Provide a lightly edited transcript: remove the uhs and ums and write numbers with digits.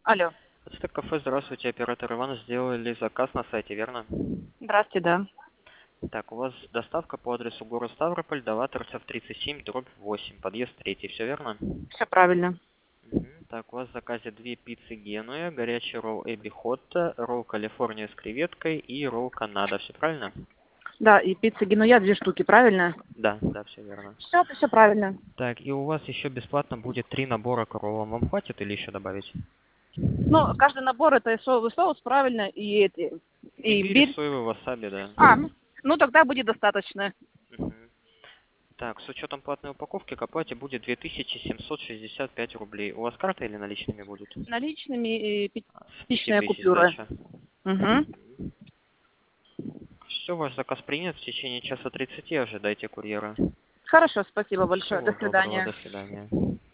Алло. Это кафе, здравствуйте, оператор Иван, сделали заказ на сайте, верно? Здрасте, да. Так, у вас доставка по адресу город Ставрополь, Довлатовцев 37, дробь 8, подъезд 3, все верно? Все правильно. Так, у вас в заказе 2 пиццы Генуя, горячий ролл Эбби Хотта, ролл Калифорния с креветкой и ролл Канада, все правильно? Да, и пицца Генуя 2 штуки, правильно? Да, да, все верно. Все правильно. Так, и у вас еще бесплатно будет 3 набора к роллам, вам хватит или еще добавить? Ну, каждый набор это и соевый соус, правильно, и эти, и Имбирь, имбирь. соевый, васаби, да. Ну тогда будет достаточно. Мгм. Так, с учетом платной упаковки к оплате будет 2765 рублей. У вас карта или наличными будет? Наличными и С 5-тысячные 5000 купюры. сдача. Угу. Все, ваш заказ принят. В течение часа 30 ожидайте курьера. Хорошо, спасибо большое. До Всего доброго, свидания. до свидания.